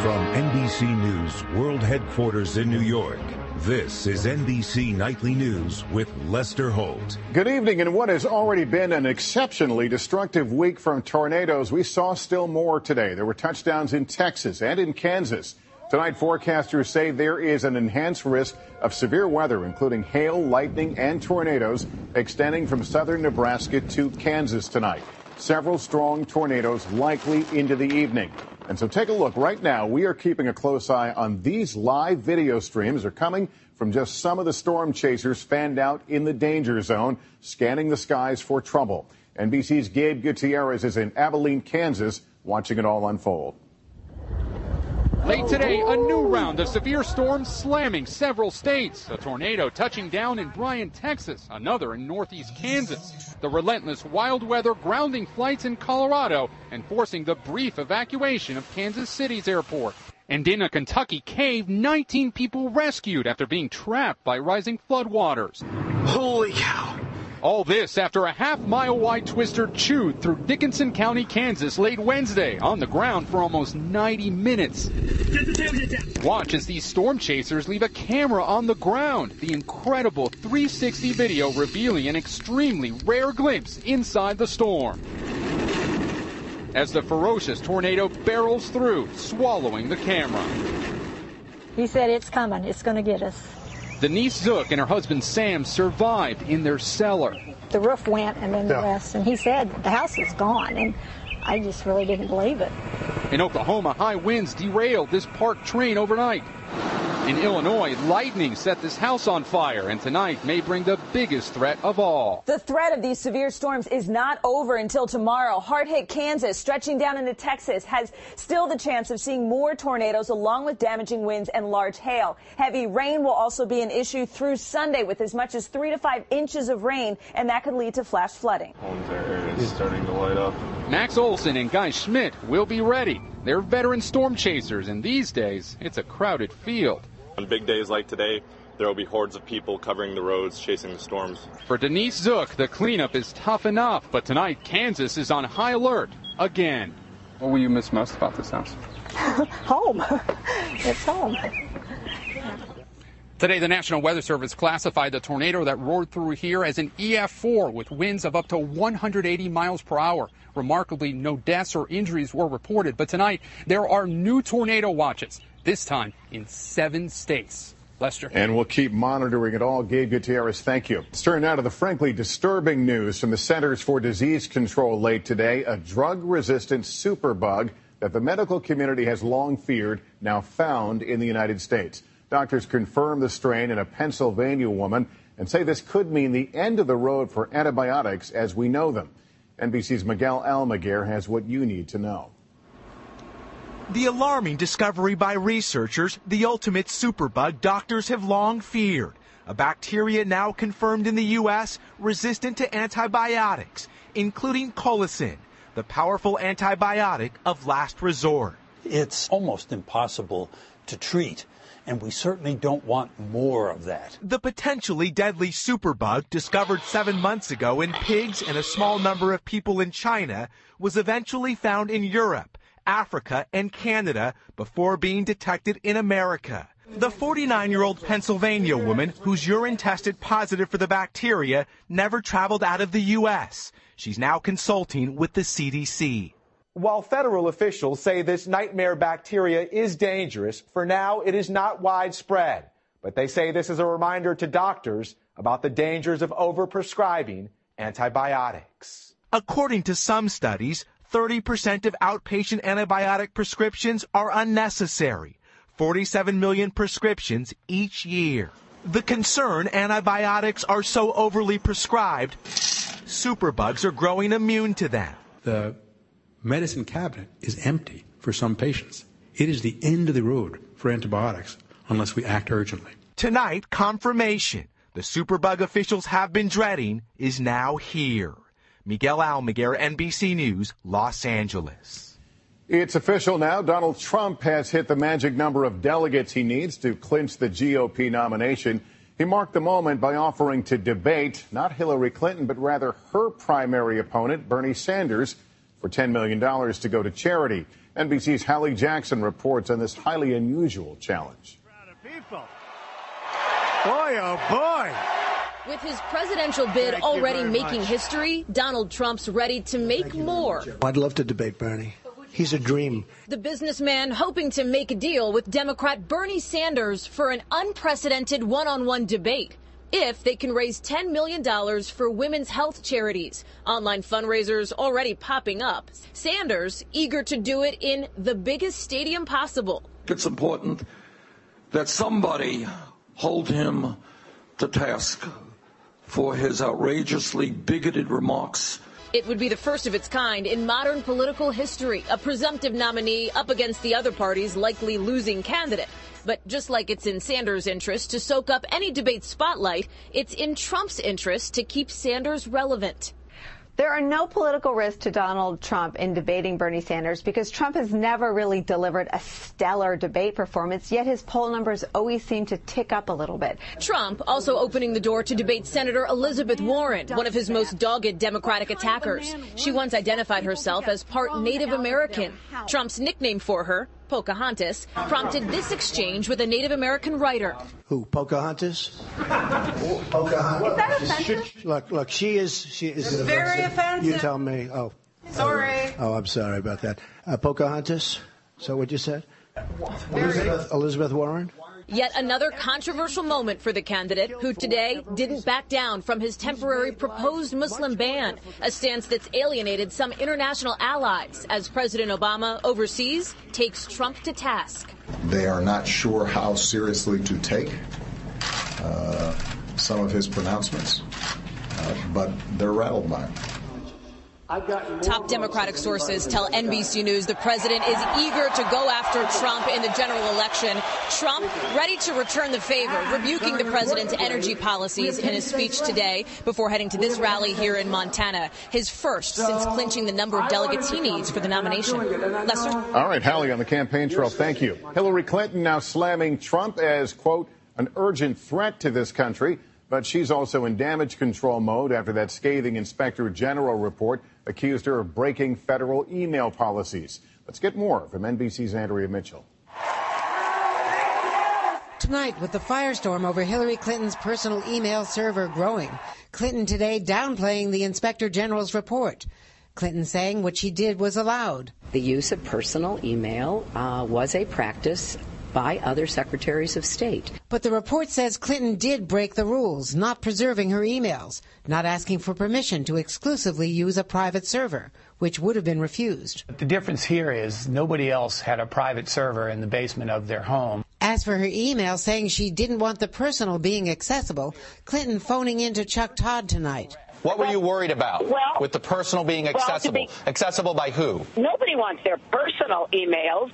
From NBC News World Headquarters in New York, this is NBC Nightly News with Lester Holt. Good evening. In what has already been an exceptionally destructive week from tornadoes, we saw still more today. There were touchdowns in Texas and in Kansas. Tonight, forecasters say there is an enhanced risk of severe weather, including hail, lightning, and tornadoes extending from southern Nebraska to Kansas tonight. Several strong tornadoes likely into the evening. And so take a look. Right now, we are keeping a close eye on these live video streams. They're coming from just some of the storm chasers fanned out in the danger zone, scanning the skies for trouble. NBC's Gabe Gutierrez is in Abilene, Kansas, watching it all unfold. Late today, a new round of severe storms slamming several states. A tornado touching down in Bryan, Texas, another in northeast Kansas. The relentless wild weather grounding flights in Colorado and forcing the brief evacuation of Kansas City's airport. And in a Kentucky cave, 19 people rescued after being trapped by rising floodwaters. Holy cow. All this after a half-mile-wide twister chewed through Dickinson County, Kansas late Wednesday, on the ground for almost 90 minutes. Watch as these storm chasers leave a camera on the ground. The incredible 360 video revealing an extremely rare glimpse inside the storm. As the ferocious tornado barrels through, swallowing the camera. He said it's coming. It's going to get us. Denise Zook and her husband Sam survived in their cellar. The roof went and then the rest. And he said the house is gone. And I just really didn't believe it. In Oklahoma, high winds derailed this parked train overnight. In Illinois, lightning set this house on fire, and tonight may bring the biggest threat of all. The threat of these severe storms is not over until tomorrow. Hard-hit Kansas, stretching down into Texas, has still the chance of seeing more tornadoes along with damaging winds and large hail. Heavy rain will also be an issue through Sunday with as much as 3 to 5 inches of rain, and that could lead to flash flooding. Homes are starting to light up. Max Olson and Guy Schmidt will be ready. They're veteran storm chasers, and these days, it's a crowded field. On big days like today, there will be hordes of people covering the roads, chasing the storms. For Denise Zook, the cleanup is tough enough, but tonight Kansas is on high alert again. What will you miss most about this house? Home. It's home. Today, the National Weather Service classified the tornado that roared through here as an EF4 with winds of up to 180 miles per hour. Remarkably, no deaths or injuries were reported, but tonight there are new tornado watches, this time in 7 states. Lester. And we'll keep monitoring it all. Gabe Gutierrez, thank you. Let's turn now to the frankly disturbing news from the Centers for Disease Control late today. A drug-resistant superbug that the medical community has long feared now found in the United States. Doctors confirm the strain in a Pennsylvania woman and say this could mean the end of the road for antibiotics as we know them. NBC's Miguel Almaguer has what you need to know. The alarming discovery by researchers, the ultimate superbug doctors have long feared. A bacteria now confirmed in the U.S. resistant to antibiotics, including colicin, the powerful antibiotic of last resort. It's almost impossible to treat, and we certainly don't want more of that. The potentially deadly superbug, discovered 7 months ago in pigs and a small number of people in China, was eventually found in Europe, Africa, and Canada before being detected in America. The 49-year-old Pennsylvania woman whose urine tested positive for the bacteria never traveled out of the U.S. She's now consulting with the CDC. While federal officials say this nightmare bacteria is dangerous, for now it is not widespread. But they say this is a reminder to doctors about the dangers of overprescribing antibiotics. According to some studies, 30% of outpatient antibiotic prescriptions are unnecessary. 47 million prescriptions each year. The concern, antibiotics are so overly prescribed, superbugs are growing immune to them. The medicine cabinet is empty for some patients. It is the end of the road for antibiotics unless we act urgently. Tonight, confirmation. The superbug officials have been dreading is now here. Miguel Almaguer, NBC News, Los Angeles. It's official now. Donald Trump has hit the magic number of delegates he needs to clinch the GOP nomination. He marked the moment by offering to debate not Hillary Clinton, but rather her primary opponent, Bernie Sanders, for $10 million to go to charity. NBC's Hallie Jackson reports on this highly unusual challenge. Boy, oh boy. With his presidential bid already making history, Donald Trump's ready to make more. I'd love to debate Bernie. He's a dream. The businessman hoping to make a deal with Democrat Bernie Sanders for an unprecedented one-on-one debate, if they can raise $10 million for women's health charities. Online fundraisers already popping up. Sanders eager to do it in the biggest stadium possible. It's important that somebody hold him to task for his outrageously bigoted remarks. It would be the first of its kind in modern political history, a presumptive nominee up against the other party's likely losing candidate. But just like it's in Sanders' interest to soak up any debate spotlight, it's in Trump's interest to keep Sanders relevant. There are no political risks to Donald Trump in debating Bernie Sanders because Trump has never really delivered a stellar debate performance, yet his poll numbers always seem to tick up a little bit. Trump also opening the door to debate Senator Elizabeth Warren, one of his most dogged Democratic attackers. She once identified herself as part Native American. Trump's nickname for her, Pocahontas, prompted this exchange with a Native American writer. Who, Pocahontas? Pocahontas. Is that offensive? Look, she is very offensive. You tell me. Oh. Sorry. Oh, I'm sorry about that. Pocahontas? Is that what you said? Elizabeth Warren? Yet another controversial moment for the candidate, who today didn't back down from his temporary proposed Muslim ban, a stance that's alienated some international allies as President Obama overseas takes Trump to task. They are not sure how seriously to take some of his pronouncements, but they're rattled by him. Top Democratic sources tell NBC News the president is eager to go after Trump in the general election. Trump ready to return the favor, rebuking the president's energy policies in his speech today before heading to this rally here in Montana, his first since clinching the number of delegates he needs for the nomination. Lester? All right, Hallie on the campaign trail. Thank you. Hillary Clinton now slamming Trump as, quote, an urgent threat to this country. But she's also in damage control mode after that scathing Inspector General report accused her of breaking federal email policies. Let's get more from NBC's Andrea Mitchell. Tonight, with the firestorm over Hillary Clinton's personal email server growing, Clinton today downplaying the Inspector General's report. Clinton saying what she did was allowed. The use of personal email was a practice by other secretaries of state. But the report says Clinton did break the rules, not preserving her emails, not asking for permission to exclusively use a private server, which would have been refused. The difference here is nobody else had a private server in the basement of their home. As for her email saying she didn't want the personal being accessible, Clinton phoning into Chuck Todd tonight. What were you worried about with the personal being accessible? Accessible by who? Nobody wants their personal emails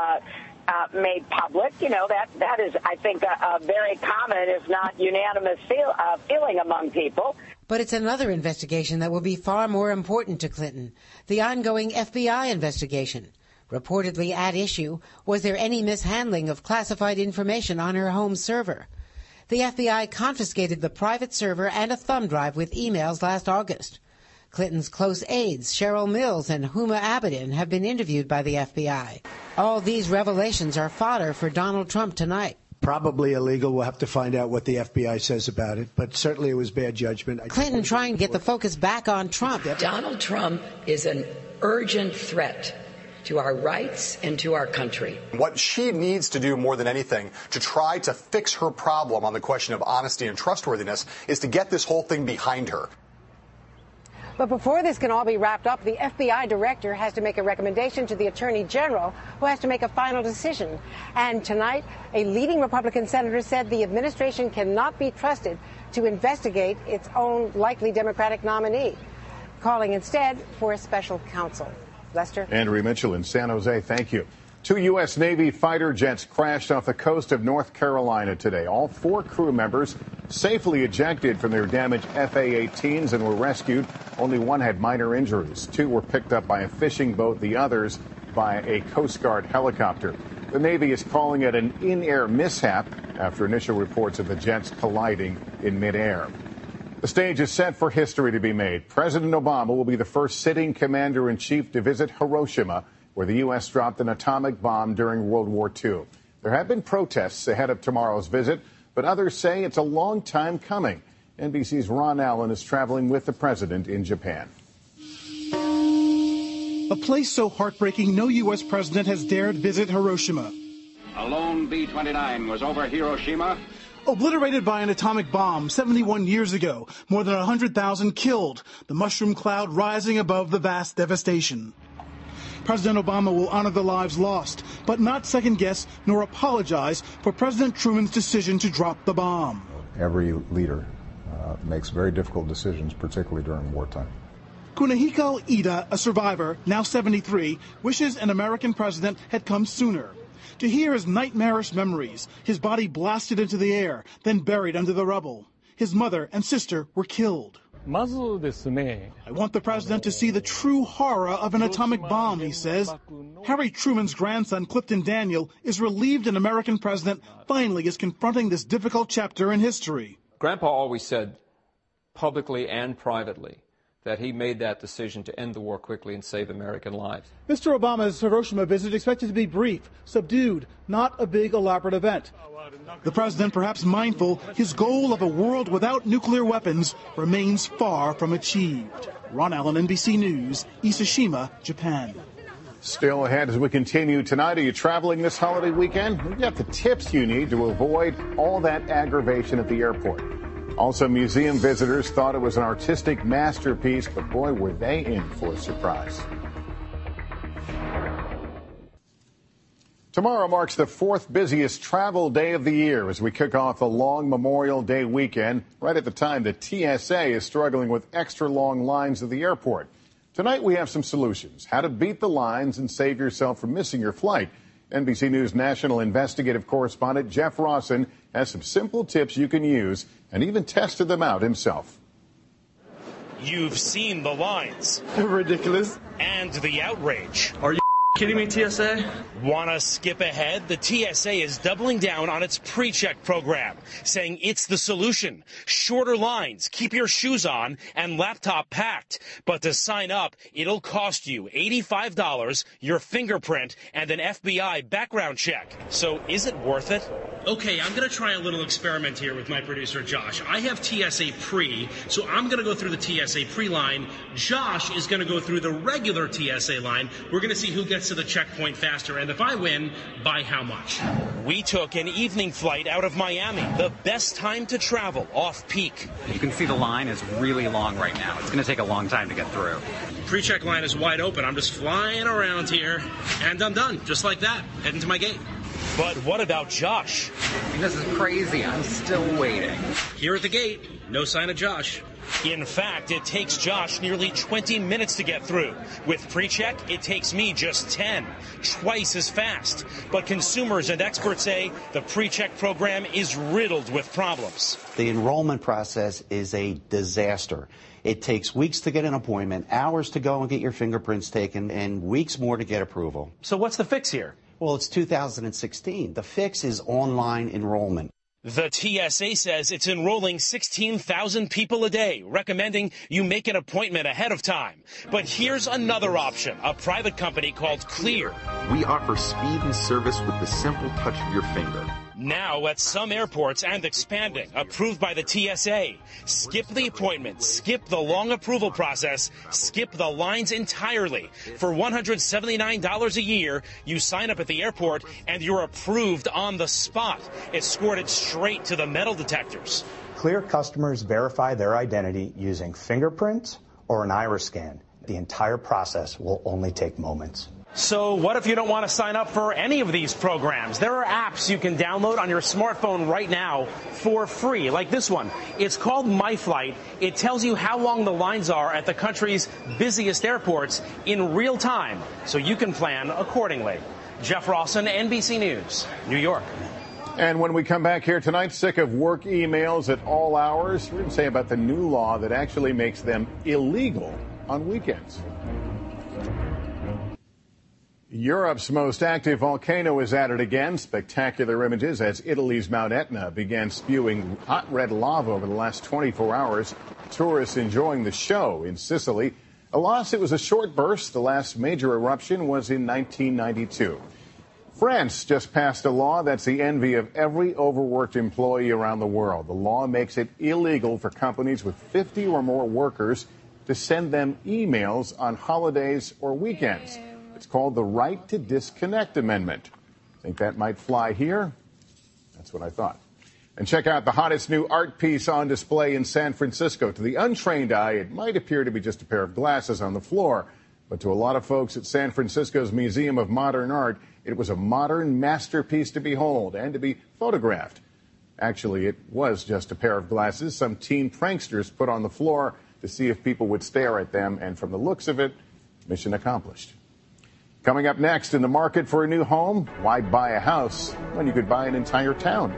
made public. You know, that is, I think, a very common, if not unanimous feeling among people. But it's another investigation that will be far more important to Clinton, the ongoing FBI investigation. Reportedly at issue, was there any mishandling of classified information on her home server? The FBI confiscated the private server and a thumb drive with emails last August. Clinton's close aides, Cheryl Mills and Huma Abedin, have been interviewed by the FBI. All these revelations are fodder for Donald Trump tonight. Probably illegal. We'll have to find out what the FBI says about it. But certainly it was bad judgment. Clinton trying to get the focus back on Trump. Donald Trump is an urgent threat to our rights and to our country. What she needs to do more than anything to try to fix her problem on the question of honesty and trustworthiness is to get this whole thing behind her. But before this can all be wrapped up, the FBI director has to make a recommendation to the attorney general, who has to make a final decision. And tonight, a leading Republican senator said the administration cannot be trusted to investigate its own likely Democratic nominee, calling instead for a special counsel. Lester? Andrea Mitchell in San Jose, thank you. 2 U.S. Navy fighter jets crashed off the coast of North Carolina today. All 4 crew members safely ejected from their damaged FA-18s and were rescued. Only one had minor injuries. 2 were picked up by a fishing boat, the others by a Coast Guard helicopter. The Navy is calling it an in-air mishap after initial reports of the jets colliding in midair. The stage is set for history to be made. President Obama will be the first sitting commander-in-chief to visit Hiroshima, where the U.S. dropped an atomic bomb during World War II. There have been protests ahead of tomorrow's visit, but others say it's a long time coming. NBC's Ron Allen is traveling with the president in Japan. A place so heartbreaking no U.S. president has dared visit Hiroshima. A lone B-29 was over Hiroshima. Obliterated by an atomic bomb 71 years ago, more than 100,000 killed, the mushroom cloud rising above the vast devastation. President Obama will honor the lives lost, but not second-guess nor apologize for President Truman's decision to drop the bomb. Every leader makes very difficult decisions, particularly during wartime. Kunihiko Ida, a survivor, now 73, wishes an American president had come sooner. To hear his nightmarish memories, his body blasted into the air, then buried under the rubble. His mother and sister were killed. I want the president to see the true horror of an atomic bomb, he says. Harry Truman's grandson, Clifton Daniel, is relieved an American president finally is confronting this difficult chapter in history. Grandpa always said, publicly and privately, that he made that decision to end the war quickly and save American lives. Mr. Obama's Hiroshima visit expected to be brief, subdued, not a big elaborate event. The president, perhaps mindful, his goal of a world without nuclear weapons remains far from achieved. Ron Allen, NBC News, Isushima, Japan. Still ahead as we continue tonight. Are you traveling this holiday weekend? We've got the tips you need to avoid all that aggravation at the airport. Also, museum visitors thought it was an artistic masterpiece, but boy, were they in for a surprise. Tomorrow marks the fourth busiest travel day of the year as we kick off the long Memorial Day weekend, right at the time that TSA is struggling with extra long lines at the airport. Tonight, we have some solutions, how to beat the lines and save yourself from missing your flight. NBC News national investigative correspondent Jeff Rawson has some simple tips you can use and even tested them out himself. You've seen the lines. Ridiculous. And the outrage. Are you kidding me, TSA? Want to skip ahead? The TSA is doubling down on its pre-check program, saying it's the solution. Shorter lines, keep your shoes on, and laptop packed. But to sign up, it'll cost you $85, your fingerprint, and an FBI background check. So is it worth it? Okay, I'm going to try a little experiment here with my producer, Josh. I have TSA Pre, so I'm going to go through the TSA Pre line. Josh is going to go through the regular TSA line. We're going to see who gets to the checkpoint faster, and if I win, by how much. We took an evening flight out of Miami, the best time to travel, off-peak. You can see the line is really long right now. It's going to take a long time to get through. Pre-check line is wide open. I'm just flying around here, and I'm done, just like that, heading to my gate. But what about Josh? This is crazy. I'm still waiting. Here at the gate, no sign of Josh. In fact, it takes Josh nearly 20 minutes to get through. With pre-check, it takes me just 10, twice as fast. But consumers and experts say the pre-check program is riddled with problems. The enrollment process is a disaster. It takes weeks to get an appointment, hours to go and get your fingerprints taken, and weeks more to get approval. So what's the fix here? Well, it's 2016. The fix is online enrollment. The TSA says it's enrolling 16,000 people a day, recommending you make an appointment ahead of time. But here's another option, a private company called Clear. We offer speed and service with the simple touch of your finger. Now at some airports and expanding, approved by the TSA. Skip the appointment, skip the long approval process, skip the lines entirely. For $179 a year, you sign up at the airport and you're approved on the spot. It's squirted straight to the metal detectors. Clear customers verify their identity using fingerprints or an iris scan. The entire process will only take moments. So what if you don't want to sign up for any of these programs? There are apps you can download on your smartphone right now for free, like this one. It's called MyFlight. It tells you how long the lines are at the country's busiest airports in real time, so you can plan accordingly. Jeff Rawson, NBC News, New York. And when we come back here tonight, sick of work emails at all hours, we're going to say about the new law that actually makes them illegal on weekends. Europe's most active volcano is at it again. Spectacular images as Italy's Mount Etna began spewing hot red lava over the last 24 hours. Tourists enjoying the show in Sicily. Alas, it was a short burst. The last major eruption was in 1992. France just passed a law that's the envy of every overworked employee around the world. The law makes it illegal for companies with 50 or more workers to send them emails on holidays or weekends. It's called the Right to Disconnect Amendment. Think that might fly here? That's what I thought. And check out the hottest new art piece on display in San Francisco. To the untrained eye, it might appear to be just a pair of glasses on the floor. But to a lot of folks at San Francisco's Museum of Modern Art, it was a modern masterpiece to behold and to be photographed. Actually, it was just a pair of glasses some teen pranksters put on the floor to see if people would stare at them. And from the looks of it, mission accomplished. Coming up next, in the market for a new home, why buy a house when you could buy an entire town?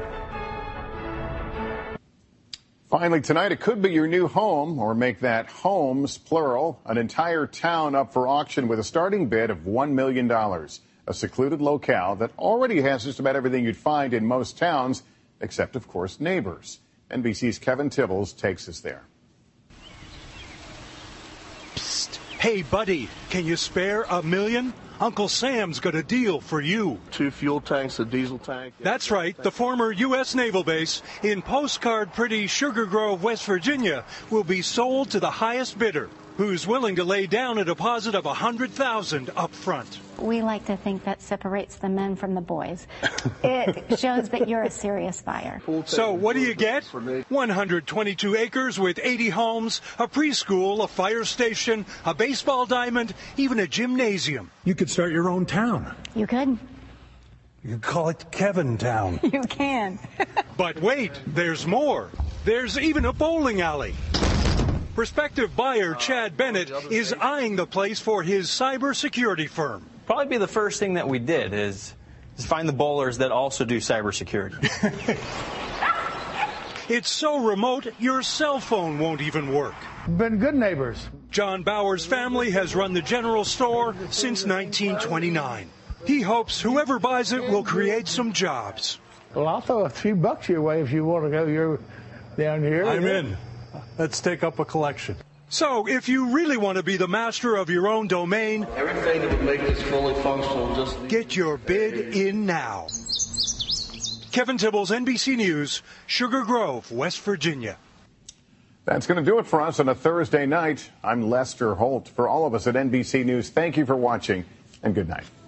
Finally tonight, it could be your new home, or make that homes, plural, an entire town up for auction with a starting bid of $1 million. A secluded locale that already has just about everything you'd find in most towns, except, of course, neighbors. NBC's Kevin Tibbles takes us there. Hey, buddy, can you spare $1 million? Uncle Sam's got a deal for you. 2 fuel tanks, a diesel tank. That's right. The former U.S. Naval Base in postcard pretty Sugar Grove, West Virginia, will be sold to the highest bidder, who's willing to lay down a deposit of $100,000 up front. We like to think that separates the men from the boys. It shows that you're a serious buyer. So what do you get? 122 acres with 80 homes, a preschool, a fire station, a baseball diamond, even a gymnasium. You could start your own town. You could. You could call it Kevin Town. You can. But wait, there's more. There's even a bowling alley. Prospective buyer Chad Bennett is eyeing the place for his cybersecurity firm. Probably be the first thing that we did is find the bowlers that also do cybersecurity. It's so remote, your cell phone won't even work. Been good neighbors. John Bauer's family has run the general store since 1929. He hopes whoever buys it will create some jobs. Well, I'll throw a few bucks your way if you want to go down here. I'm in. Let's take up a collection. So, if you really want to be the master of your own domain, Everything that would make this fully functional, just get your bid in now. Kevin Tibbles, NBC News, Sugar Grove, West Virginia. That's going to do it for us on a Thursday night. I'm Lester Holt. For all of us at NBC News, thank you for watching and good night.